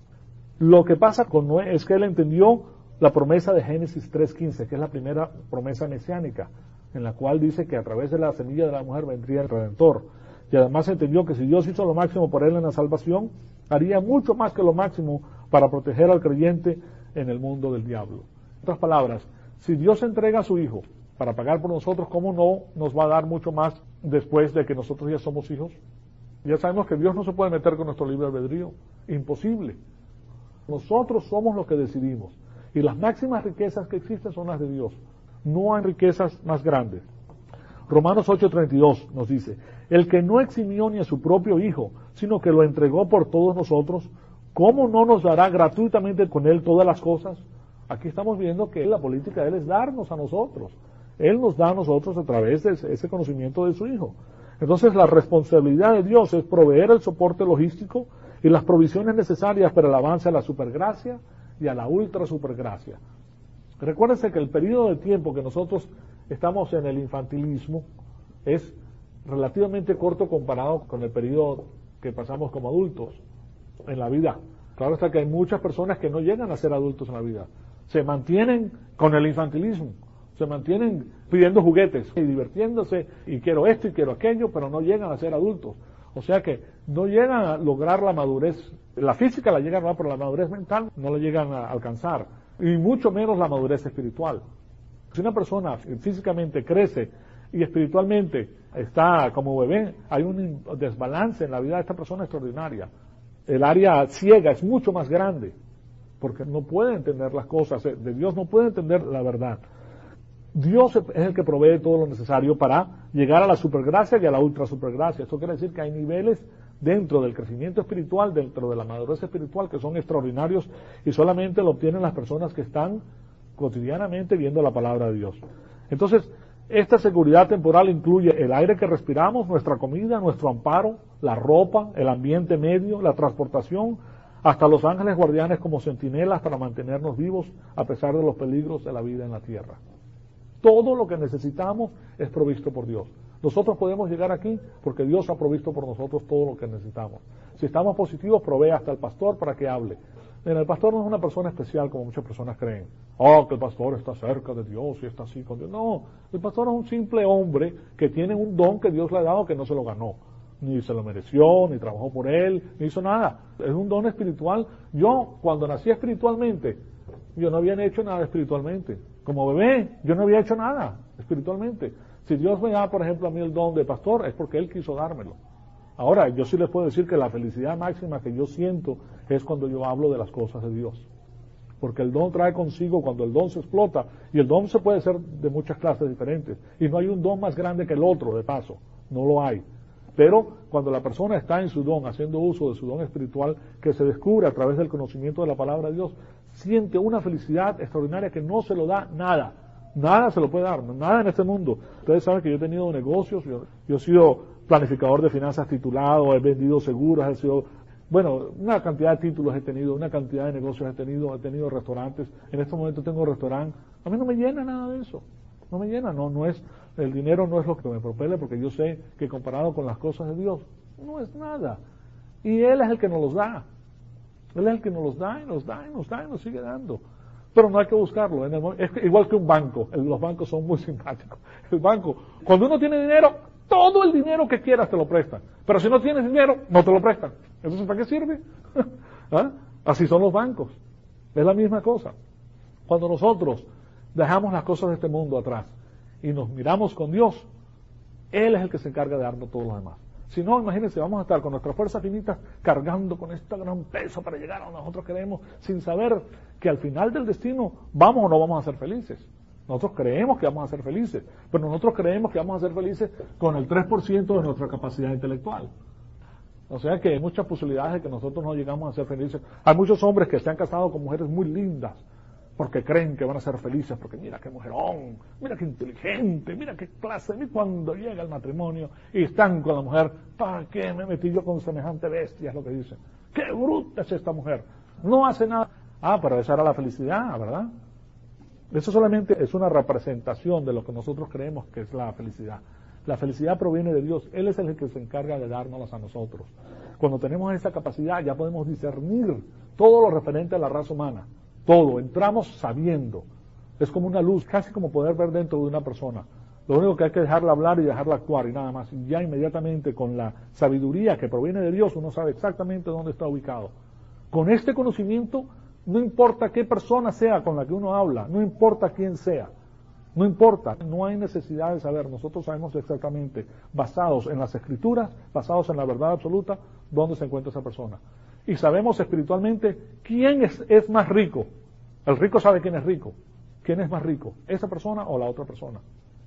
Lo que pasa con Noé es que él entendió la promesa de Génesis 3:15, que es la primera promesa mesiánica, en la cual dice que a través de la semilla de la mujer vendría el Redentor. Y además entendió que si Dios hizo lo máximo por él en la salvación, haría mucho más que lo máximo para proteger al creyente en el mundo del diablo. En otras palabras, si Dios entrega a su Hijo para pagar por nosotros, ¿cómo no nos va a dar mucho más después de que nosotros ya somos hijos? Ya sabemos que Dios no se puede meter con nuestro libre albedrío. Imposible. Nosotros somos los que decidimos. Y las máximas riquezas que existen son las de Dios. No hay riquezas más grandes. Romanos 8:32 nos dice, el que no eximió ni a su propio Hijo, sino que lo entregó por todos nosotros, ¿cómo no nos dará gratuitamente con Él todas las cosas? Aquí estamos viendo que la política de Él es darnos a nosotros. Él nos da a nosotros a través de ese conocimiento de su Hijo. Entonces la responsabilidad de Dios es proveer el soporte logístico y las provisiones necesarias para el avance a la supergracia y a la ultra supergracia. Recuérdense que el periodo de tiempo que nosotros estamos en el infantilismo es relativamente corto comparado con el periodo que pasamos como adultos en la vida. Claro está que hay muchas personas que no llegan a ser adultos en la vida. Se mantienen con el infantilismo, se mantienen pidiendo juguetes y divirtiéndose y quiero esto y quiero aquello, pero no llegan a ser adultos. O sea que no llegan a lograr la madurez. La física la llegan a lograr, pero la madurez mental no la llegan a alcanzar. Y mucho menos la madurez espiritual. Si una persona físicamente crece y espiritualmente está como bebé, hay un desbalance en la vida de esta persona extraordinaria. El área ciega es mucho más grande, porque no puede entender las cosas de Dios, no puede entender la verdad. Dios es el que provee todo lo necesario para llegar a la supergracia y a la ultra supergracia. Esto quiere decir que hay niveles dentro del crecimiento espiritual, dentro de la madurez espiritual, que son extraordinarios y solamente lo obtienen las personas que están cotidianamente viendo la palabra de Dios. Entonces, esta seguridad temporal incluye el aire que respiramos, nuestra comida, nuestro amparo, la ropa, el ambiente medio, la transportación, hasta los ángeles guardianes como centinelas para mantenernos vivos a pesar de los peligros de la vida en la tierra. Todo lo que necesitamos es provisto por Dios. Nosotros podemos llegar aquí porque Dios ha provisto por nosotros todo lo que necesitamos. Si estamos positivos, provee hasta el pastor para que hable. El pastor no es una persona especial como muchas personas creen. Que el pastor está cerca de Dios y está así con Dios. No, el pastor es un simple hombre que tiene un don que Dios le ha dado que no se lo ganó. Ni se lo mereció, ni trabajó por él, ni hizo nada. Es un don espiritual. Yo, cuando nací espiritualmente, yo no había hecho nada espiritualmente. Como bebé, yo no había hecho nada espiritualmente. Si Dios me da, por ejemplo, a mí el don de pastor, es porque Él quiso dármelo. Ahora, yo sí les puedo decir que la felicidad máxima que yo siento es cuando yo hablo de las cosas de Dios. Porque el don trae consigo, cuando el don se explota, y el don se puede ser de muchas clases diferentes, y no hay un don más grande que el otro, de paso, no lo hay. Pero cuando la persona está en su don, haciendo uso de su don espiritual, que se descubre a través del conocimiento de la palabra de Dios, siente una felicidad extraordinaria que no se lo da nada. Nada se lo puede dar, nada en este mundo. Ustedes saben que yo he tenido negocios, yo he sido planificador de finanzas titulado, he vendido seguros, he sido, una cantidad de títulos he tenido, una cantidad de negocios he tenido restaurantes. En este momento tengo restaurante. A mí no me llena nada de eso. No me llena, no es, el dinero no es lo que me propele, porque yo sé que comparado con las cosas de Dios, no es nada. Y Él es el que nos los da. Él es el que nos los da y nos da y nos da y nos sigue dando. Pero no hay que buscarlo. Es igual que un banco. Los bancos son muy simpáticos. El banco, cuando uno tiene dinero, todo el dinero que quieras te lo prestan. Pero si no tienes dinero, no te lo prestan. Entonces, ¿para qué sirve? ¿Ah? Así son los bancos. Es la misma cosa. Cuando nosotros dejamos las cosas de este mundo atrás y nos miramos con Dios, Él es el que se encarga de darnos todo lo demás. Si no, imagínense, vamos a estar con nuestras fuerzas finitas cargando con este gran peso para llegar a donde nosotros queremos, sin saber que al final del destino vamos o no vamos a ser felices. Nosotros creemos que vamos a ser felices, pero nosotros creemos que vamos a ser felices con el 3% de nuestra capacidad intelectual. O sea que hay muchas posibilidades de que nosotros no llegamos a ser felices. Hay muchos hombres que se han casado con mujeres muy lindas, porque creen que van a ser felices, porque mira qué mujerón, mira qué inteligente, mira qué clase, y cuando llega el matrimonio y están con la mujer, ¿para qué me metí yo con semejante bestia? Es lo que dicen. ¡Qué bruta es esta mujer! No hace nada. Ah, pero esa era la felicidad, ¿verdad? Eso solamente es una representación de lo que nosotros creemos que es la felicidad. La felicidad proviene de Dios. Él es el que se encarga de dárnoslas a nosotros. Cuando tenemos esa capacidad ya podemos discernir todo lo referente a la raza humana. Todo. Entramos sabiendo. Es como una luz, casi como poder ver dentro de una persona. Lo único que hay que dejarla hablar y dejarla actuar y nada más. Y ya inmediatamente con la sabiduría que proviene de Dios uno sabe exactamente dónde está ubicado. Con este conocimiento, no importa qué persona sea con la que uno habla, no importa quién sea, no importa, no hay necesidad de saber, nosotros sabemos exactamente, basados en las escrituras, basados en la verdad absoluta, dónde se encuentra esa persona. Y sabemos espiritualmente quién es más rico. El rico sabe quién es rico. ¿Quién es más rico? ¿Esa persona o la otra persona?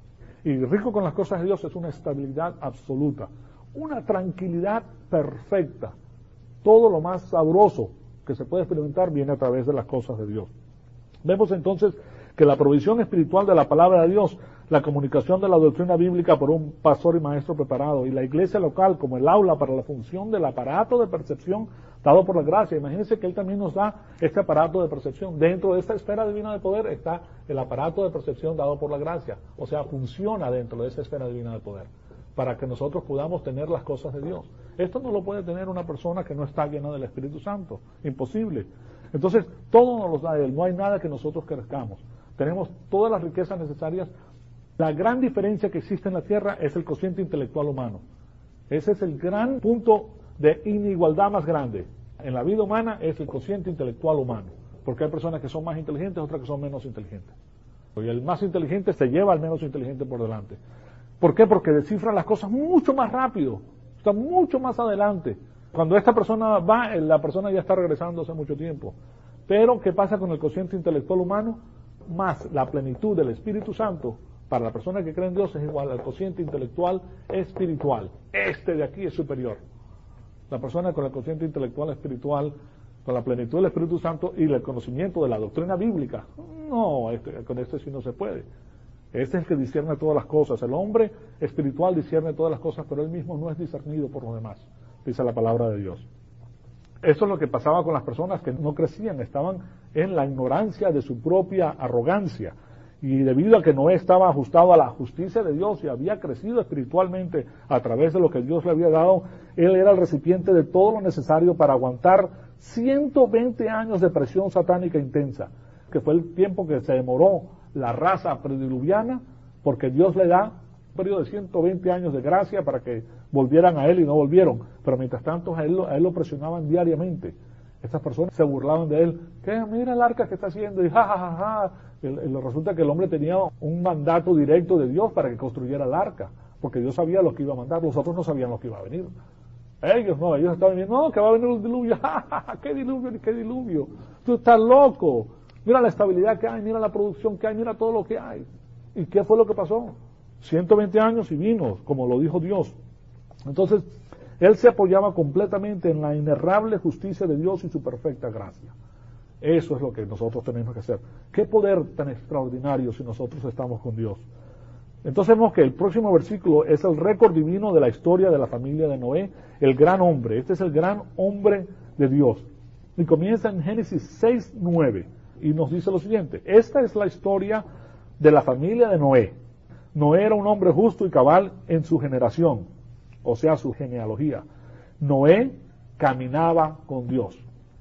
Y rico con las cosas de Dios es una estabilidad absoluta, una tranquilidad perfecta. Todo lo más sabroso que se puede experimentar viene a través de las cosas de Dios. Vemos entonces que la provisión espiritual de la palabra de Dios, la comunicación de la doctrina bíblica por un pastor y maestro preparado, y la iglesia local como el aula para la función del aparato de percepción dado por la gracia. Imagínense que Él también nos da este aparato de percepción. Dentro de esta esfera divina de poder está el aparato de percepción dado por la gracia. O sea, funciona dentro de esa esfera divina de poder, para que nosotros podamos tener las cosas de Dios. Esto no lo puede tener una persona que no está llena del Espíritu Santo. Imposible. Entonces, todo nos lo da Él. No hay nada que nosotros crezcamos. Tenemos todas las riquezas necesarias. La gran diferencia que existe en la tierra es el cociente intelectual humano. Ese es el gran punto de inigualdad más grande. En la vida humana es el cociente intelectual humano. Porque hay personas que son más inteligentes, otras que son menos inteligentes. Y el más inteligente se lleva al menos inteligente por delante. ¿Por qué? Porque descifran las cosas mucho más rápido. Está mucho más adelante. Cuando esta persona va, la persona ya está regresando hace mucho tiempo. Pero, ¿qué pasa con el cociente intelectual humano? Más la plenitud del Espíritu Santo, para la persona que cree en Dios, es igual al cociente intelectual espiritual. Este de aquí es superior. La persona con el cociente intelectual espiritual, con la plenitud del Espíritu Santo y el conocimiento de la doctrina bíblica, no, con este sí no se puede. Este es el que discierne todas las cosas. El hombre espiritual discierne todas las cosas, pero él mismo no es discernido por los demás, dice la palabra de Dios. Esto es lo que pasaba con las personas que no crecían, estaban en la ignorancia de su propia arrogancia. Y debido a que Noé estaba ajustado a la justicia de Dios y había crecido espiritualmente a través de lo que Dios le había dado, él era el recipiente de todo lo necesario para aguantar 120 años de presión satánica intensa, que fue el tiempo que se demoró la raza prediluviana, porque Dios le da un periodo de 120 años de gracia para que volvieran a Él y no volvieron. Pero mientras tanto a él lo presionaban diariamente. Estas personas se burlaban de él. ¿Qué? Mira el arca que está haciendo. Y ja. Resulta que el hombre tenía un mandato directo de Dios para que construyera el arca, porque Dios sabía lo que iba a mandar. Los otros no sabían lo que iba a venir. Ellos estaban viendo, no, que va a venir un diluvio. ¿Qué diluvio ni qué diluvio? Tú estás loco. Mira la estabilidad que hay, mira la producción que hay, mira todo lo que hay. ¿Y qué fue lo que pasó? 120 años y vino, como lo dijo Dios. Entonces, él se apoyaba completamente en la inerrable justicia de Dios y su perfecta gracia. Eso es lo que nosotros tenemos que hacer. ¿Qué poder tan extraordinario si nosotros estamos con Dios? Entonces vemos que el próximo versículo es el récord divino de la historia de la familia de Noé, el gran hombre. Este es el gran hombre de Dios. Y comienza en Génesis 6:9 y nos dice lo siguiente. Esta es la historia de la familia de Noé. Noé era un hombre justo y cabal en su generación, o sea, su genealogía. Noé caminaba con Dios.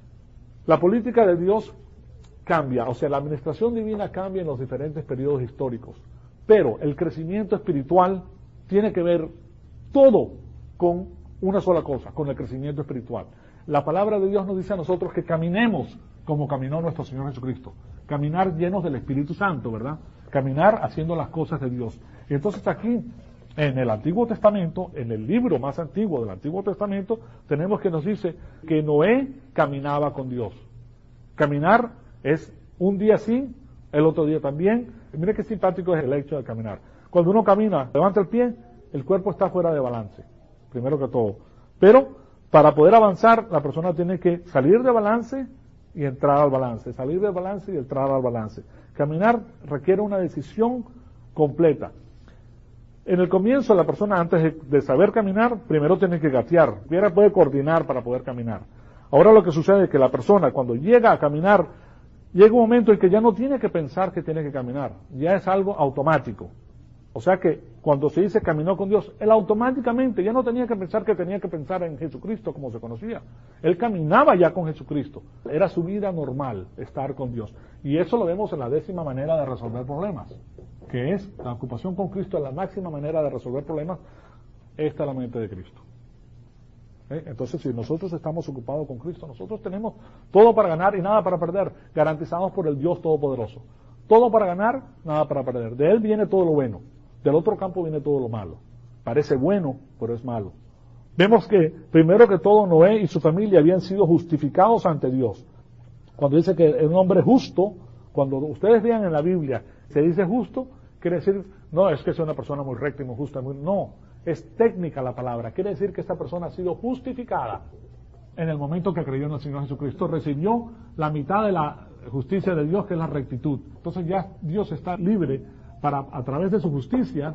La política de Dios cambia, o sea, la administración divina cambia en los diferentes periodos históricos, pero el crecimiento espiritual tiene que ver todo con una sola cosa, con el crecimiento espiritual. La palabra de Dios nos dice a nosotros que caminemos como caminó nuestro Señor Jesucristo, caminar llenos del Espíritu Santo, ¿verdad? Caminar haciendo las cosas de Dios. Y entonces aquí, en el Antiguo Testamento, en el libro más antiguo del Antiguo Testamento, tenemos que nos dice que Noé caminaba con Dios. Caminar es un día sí, el otro día también. Y mire qué simpático es el hecho de caminar. Cuando uno camina, levanta el pie, el cuerpo está fuera de balance, primero que todo. Pero para poder avanzar, la persona tiene que salir de balance y entrar al balance, salir del balance y entrar al balance. Caminar requiere una decisión completa. En el comienzo, la persona antes de saber caminar, primero tiene que gatear, primero puede coordinar para poder caminar. Ahora lo que sucede es que la persona cuando llega a caminar, llega un momento en que ya no tiene que pensar que tiene que caminar, ya es algo automático. O sea que cuando se dice caminó con Dios, él automáticamente ya no tenía que pensar en Jesucristo como se conocía. Él caminaba ya con Jesucristo. Era su vida normal estar con Dios. Y eso lo vemos en la 10ª manera de resolver problemas, que es la ocupación con Cristo, la máxima manera de resolver problemas. Esta es la mente de Cristo. Entonces, si nosotros estamos ocupados con Cristo, nosotros tenemos todo para ganar y nada para perder, garantizados por el Dios Todopoderoso. Todo para ganar, nada para perder. De Él viene todo lo bueno. Del otro campo viene todo lo malo. Parece bueno, pero es malo. Vemos que, primero que todo, Noé y su familia habían sido justificados ante Dios. Cuando dice que un hombre justo, cuando ustedes vean en la Biblia, se dice justo, quiere decir, no es que sea una persona muy recta y muy justa, no, es técnica la palabra. Quiere decir que esta persona ha sido justificada en el momento que creyó en el Señor Jesucristo, recibió la mitad de la justicia de Dios, que es la rectitud. Entonces ya Dios está libre para, a través de su justicia,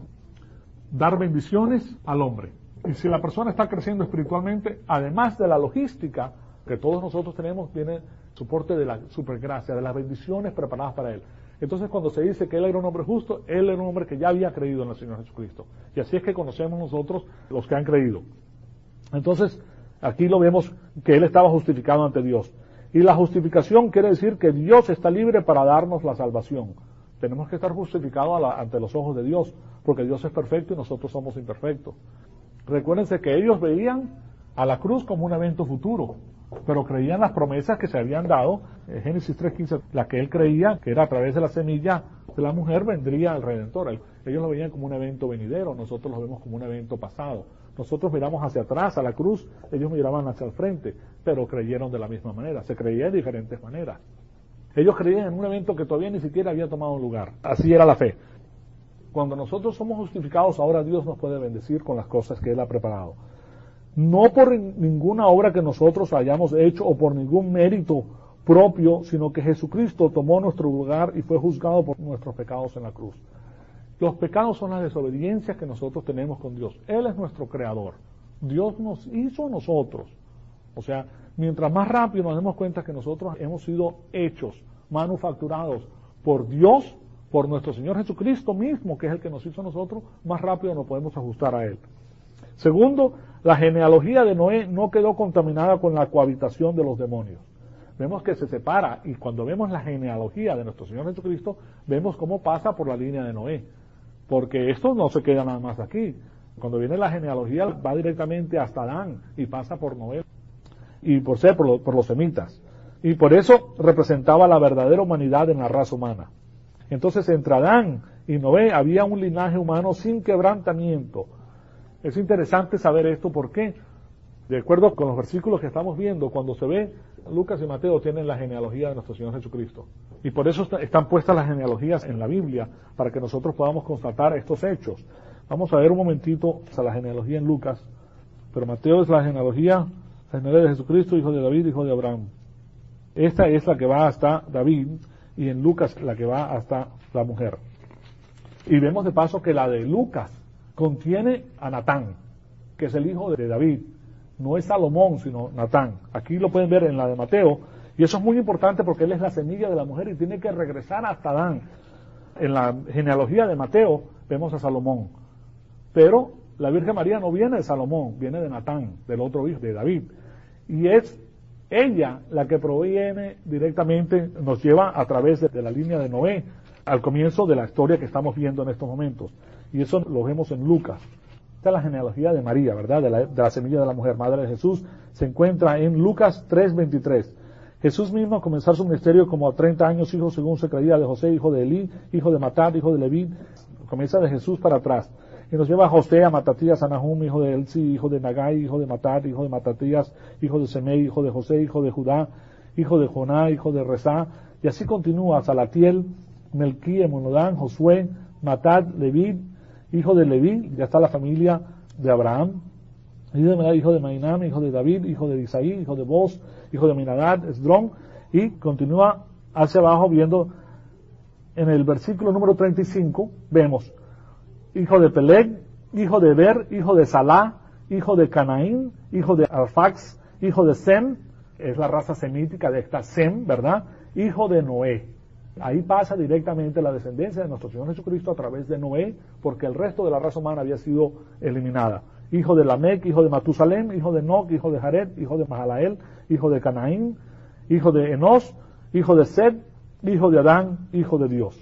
dar bendiciones al hombre. Y si la persona está creciendo espiritualmente, además de la logística que todos nosotros tenemos, viene soporte de la supergracia, de las bendiciones preparadas para él. Entonces cuando se dice que él era un hombre justo, él era un hombre que ya había creído en el Señor Jesucristo. Y así es que conocemos nosotros los que han creído. Entonces, aquí lo vemos que él estaba justificado ante Dios. Y la justificación quiere decir que Dios está libre para darnos la salvación. Tenemos que estar justificados ante los ojos de Dios, porque Dios es perfecto y nosotros somos imperfectos. Recuérdense que ellos veían a la cruz como un evento futuro, pero creían las promesas que se habían dado. En Génesis 3:15, la que él creía, que era a través de la semilla de la mujer, vendría el Redentor. Ellos lo veían como un evento venidero, nosotros lo vemos como un evento pasado. Nosotros miramos hacia atrás, a la cruz, ellos miraban hacia el frente, pero creyeron de la misma manera, se creía de diferentes maneras. Ellos creían en un evento que todavía ni siquiera había tomado lugar. Así era la fe. Cuando nosotros somos justificados, ahora Dios nos puede bendecir con las cosas que Él ha preparado. No por ninguna obra que nosotros hayamos hecho o por ningún mérito propio, sino que Jesucristo tomó nuestro lugar y fue juzgado por nuestros pecados en la cruz. Los pecados son las desobediencias que nosotros tenemos con Dios. Él es nuestro creador. Dios nos hizo a nosotros. O sea, mientras más rápido nos demos cuenta que nosotros hemos sido hechos, manufacturados por Dios, por nuestro Señor Jesucristo mismo, que es el que nos hizo a nosotros, más rápido nos podemos ajustar a Él. Segundo, la genealogía de Noé no quedó contaminada con la cohabitación de los demonios. Vemos que se separa, y cuando vemos la genealogía de nuestro Señor Jesucristo, vemos cómo pasa por la línea de Noé. Porque esto no se queda nada más aquí. Cuando viene la genealogía, va directamente hasta Adán y pasa por Noé. Y por los semitas. Y por eso representaba la verdadera humanidad en la raza humana. Entonces, entre Adán y Noé había un linaje humano sin quebrantamiento. Es interesante saber esto porque, de acuerdo con los versículos que estamos viendo, cuando se ve, Lucas y Mateo tienen la genealogía de nuestro Señor Jesucristo. Y por eso están puestas las genealogías en la Biblia, para que nosotros podamos constatar estos hechos. Vamos a ver un momentito a la genealogía en Lucas, pero Mateo es la genealogía de Jesucristo, hijo de David, hijo de Abraham. Esta es la que va hasta David, y en Lucas la que va hasta la mujer. Y vemos de paso que la de Lucas contiene a Natán, que es el hijo de David. No es Salomón, sino Natán. Aquí lo pueden ver en la de Mateo, y eso es muy importante porque él es la semilla de la mujer y tiene que regresar hasta Adán. En la genealogía de Mateo vemos a Salomón, pero la Virgen María no viene de Salomón, viene de Natán, del otro hijo de David. Y es ella la que proviene directamente, nos lleva a través de la línea de Noé, al comienzo de la historia que estamos viendo en estos momentos. Y eso lo vemos en Lucas. Esta es la genealogía de María, ¿verdad? De la semilla de la mujer, madre de Jesús. Se encuentra en Lucas 3:23. Jesús mismo a comenzar su ministerio como a 30 años, hijo según se creía de José, hijo de Elí, hijo de Matat, hijo de Leví. Comienza de Jesús para atrás. Y nos lleva a José, a Matatías, a Nahum, hijo de Elsi, hijo de Nagai, hijo de Matat, hijo de Matatías, hijo de Semei, hijo de José, hijo de Judá, hijo de Joná, hijo de Rezá. Y así continúa, Salatiel, Melquí, Emonodán, Josué, Matat, Leví, hijo de Leví, ya está la familia de Abraham, hijo de Mainam, hijo de David, hijo de Isaí, hijo de Boz, hijo de Aminadab, Esdrón, Y continúa hacia abajo viendo en el versículo número 35, vemos, hijo de Peleg, hijo de Eber, hijo de Salá, hijo de Canaín, hijo de Arfax, hijo de Sem, es la raza semítica de esta Sem, ¿verdad? Hijo de Noé. Ahí pasa directamente la descendencia de nuestro Señor Jesucristo a través de Noé, porque el resto de la raza humana había sido eliminada. Hijo de Lamec, hijo de Matusalem, hijo de Enoc, hijo de Jared, hijo de Mahalael, hijo de Canaín, hijo de Enos, hijo de Sed, hijo de Adán, hijo de Dios.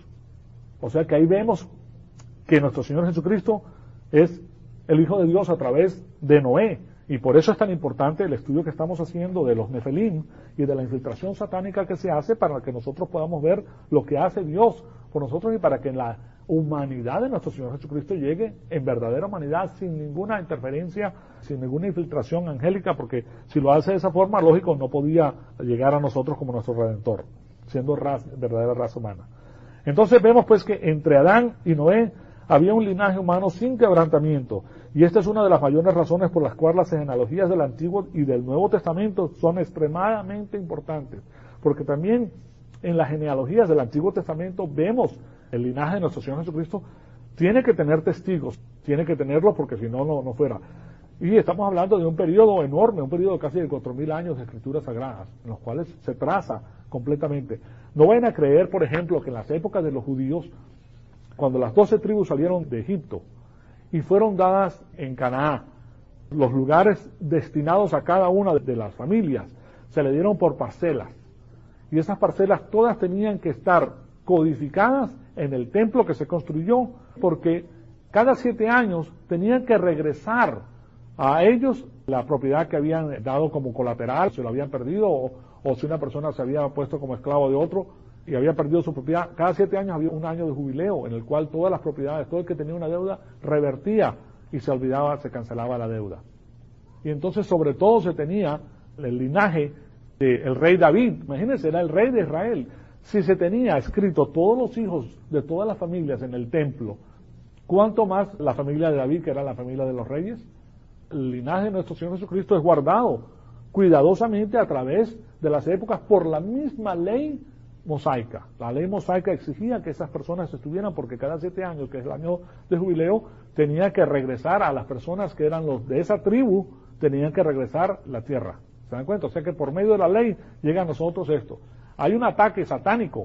O sea que ahí vemos que nuestro Señor Jesucristo es el Hijo de Dios a través de Noé. Y por eso es tan importante el estudio que estamos haciendo de los Nefelim y de la infiltración satánica que se hace para que nosotros podamos ver lo que hace Dios por nosotros y para que la humanidad de nuestro Señor Jesucristo llegue en verdadera humanidad sin ninguna interferencia, sin ninguna infiltración angélica, porque si lo hace de esa forma, lógico, no podía llegar a nosotros como nuestro Redentor, siendo verdadera raza humana. Entonces vemos pues que entre Adán y Noé había un linaje humano sin quebrantamiento, y esta es una de las mayores razones por las cuales las genealogías del Antiguo y del Nuevo Testamento son extremadamente importantes, porque también en las genealogías del Antiguo Testamento vemos el linaje de nuestro Señor Jesucristo, tiene que tener testigos, tiene que tenerlos porque si no, no fuera. Y estamos hablando de un periodo enorme, un periodo casi de 4.000 años de escrituras sagradas, en los cuales se traza completamente. No vayan a creer, por ejemplo, que en las épocas de los judíos, cuando las 12 tribus salieron de Egipto y fueron dadas en Canaán, los lugares destinados a cada una de las familias se le dieron por parcelas. Y esas parcelas todas tenían que estar codificadas en el templo que se construyó, porque cada 7 años tenían que regresar a ellos la propiedad que habían dado como colateral, si lo habían perdido, o si una persona se había puesto como esclavo de otro y había perdido su propiedad. Cada 7 años había un año de jubileo en el cual todas las propiedades, todo el que tenía una deuda, revertía y se olvidaba, se cancelaba la deuda. Y entonces sobre todo se tenía el linaje del rey David. Imagínense, era el rey de Israel. Si se tenía escrito todos los hijos de todas las familias en el templo, ¿cuánto más la familia de David, que era la familia de los reyes? El linaje de nuestro Señor Jesucristo es guardado cuidadosamente a través de las épocas por la misma ley mosaica. La ley mosaica exigía que esas personas estuvieran, porque cada 7 años, que es el año de jubileo, tenía que regresar a las personas que eran los de esa tribu, tenían que regresar la tierra. ¿Se dan cuenta? O sea que por medio de la ley llega a nosotros esto. Hay un ataque satánico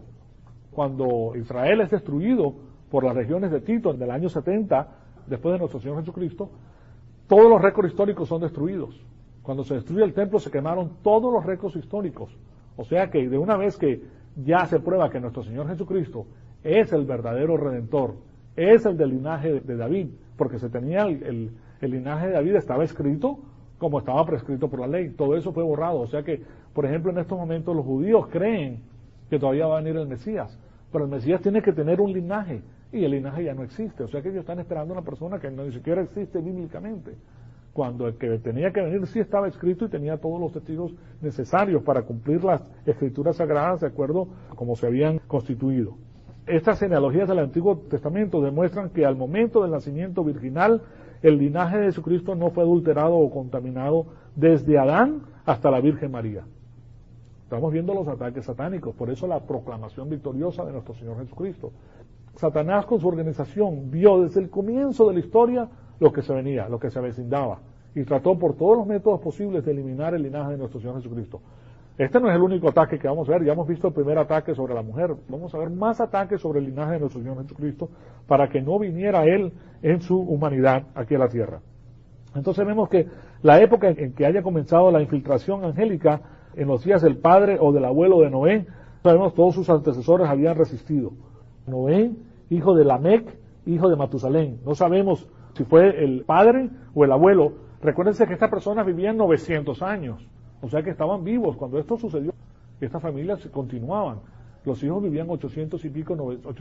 cuando Israel es destruido por las regiones de Tito en el año 70, después de nuestro Señor Jesucristo. Todos los récords históricos son destruidos. Cuando se destruye el templo se quemaron todos los récords históricos. O sea que de una vez que ya se prueba que nuestro Señor Jesucristo es el verdadero Redentor, es el del linaje de David, porque se tenía el linaje de David, estaba escrito como estaba prescrito por la ley. Todo eso fue borrado. O sea que, por ejemplo, en estos momentos los judíos creen que todavía va a venir el Mesías, pero el Mesías tiene que tener un linaje, y el linaje ya no existe. O sea que ellos están esperando a una persona que ni siquiera existe bíblicamente, cuando el que tenía que venir sí estaba escrito y tenía todos los testigos necesarios para cumplir las escrituras sagradas de acuerdo a cómo se habían constituido. Estas genealogías del Antiguo Testamento demuestran que al momento del nacimiento virginal, el linaje de Jesucristo no fue adulterado o contaminado desde Adán hasta la Virgen María. Estamos viendo los ataques satánicos, por eso la proclamación victoriosa de nuestro Señor Jesucristo. Satanás con su organización vio desde el comienzo de la historia lo que se venía, lo que se avecindaba, y trató por todos los métodos posibles de eliminar el linaje de nuestro Señor Jesucristo. Este no es el único ataque que vamos a ver, ya hemos visto el primer ataque sobre la mujer, vamos a ver más ataques sobre el linaje de nuestro Señor Jesucristo para que no viniera Él en su humanidad aquí a la tierra. Entonces vemos que la época en que haya comenzado la infiltración angélica en los días del padre o del abuelo de Noé, sabemos todos sus antecesores habían resistido. Noé, hijo de Lamec, hijo de Matusalén. No sabemos si fue el padre o el abuelo. Recuérdense que estas personas vivían 900 años. O sea que estaban vivos cuando esto sucedió. Estas familias continuaban. Los hijos vivían 800 y pico,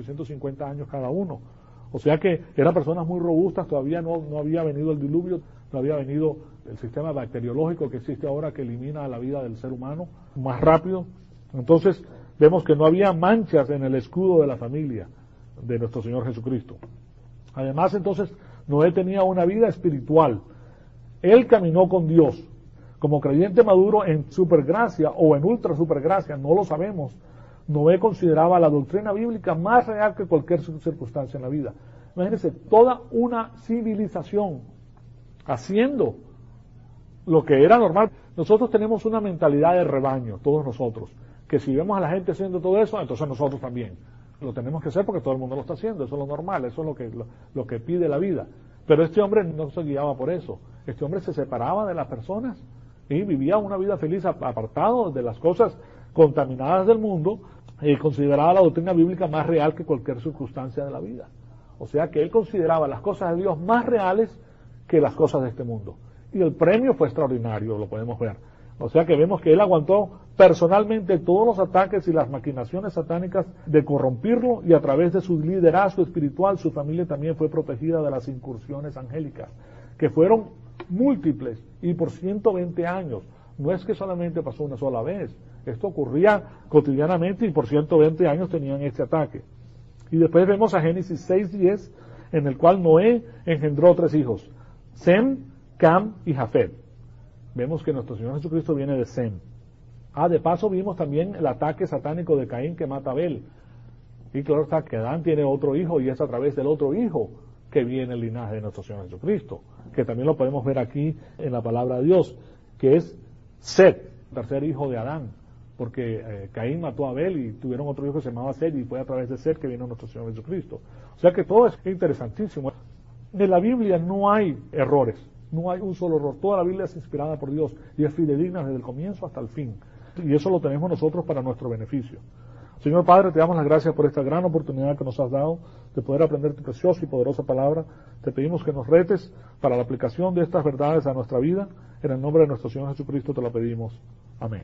850 años cada uno. O sea que eran personas muy robustas, todavía no había venido el diluvio, no había venido el sistema bacteriológico que existe ahora que elimina la vida del ser humano más rápido. Entonces vemos que no había manchas en el escudo de la familia de nuestro Señor Jesucristo. Además entonces Noé tenía una vida espiritual. Él caminó con Dios. Como creyente maduro en supergracia o en ultra supergracia, no lo sabemos, Noé consideraba la doctrina bíblica más real que cualquier circunstancia en la vida. Imagínense, toda una civilización haciendo lo que era normal. Nosotros tenemos una mentalidad de rebaño, todos nosotros, que si vemos a la gente haciendo todo eso, entonces nosotros también. Lo tenemos que hacer porque todo el mundo lo está haciendo, eso es lo normal, eso es lo que pide la vida. Pero este hombre no se guiaba por eso. Este hombre se separaba de las personas y vivía una vida feliz apartado de las cosas contaminadas del mundo, y consideraba la doctrina bíblica más real que cualquier circunstancia de la vida. O sea que él consideraba las cosas de Dios más reales que las cosas de este mundo. Y el premio fue extraordinario, lo podemos ver. O sea que vemos que él aguantó personalmente todos los ataques y las maquinaciones satánicas de corrompirlo, y a través de su liderazgo espiritual su familia también fue protegida de las incursiones angélicas, que fueron múltiples y por 120 años. No es que solamente pasó una sola vez, esto ocurría cotidianamente y por 120 años tenían este ataque. Y después vemos a Génesis 6:10, en el cual Noé engendró 3 hijos, Sem, Cam y Jafet. Vemos que nuestro Señor Jesucristo viene de Sem. De paso vimos también el ataque satánico de Caín que mata a Abel. Y claro está que Adán tiene otro hijo, y es a través del otro hijo que viene el linaje de nuestro Señor Jesucristo, que también lo podemos ver aquí en la palabra de Dios, que es Set, tercer hijo de Adán, porque Caín mató a Abel y tuvieron otro hijo que se llamaba Set, y fue a través de Set que vino nuestro Señor Jesucristo. O sea que todo es interesantísimo. En la Biblia no hay errores, no hay un solo error. Toda la Biblia es inspirada por Dios y es fidedigna desde el comienzo hasta el fin. Y eso lo tenemos nosotros para nuestro beneficio. Señor Padre, te damos las gracias por esta gran oportunidad que nos has dado de poder aprender tu preciosa y poderosa palabra. Te pedimos que nos retes para la aplicación de estas verdades a nuestra vida. En el nombre de nuestro Señor Jesucristo te lo pedimos. Amén.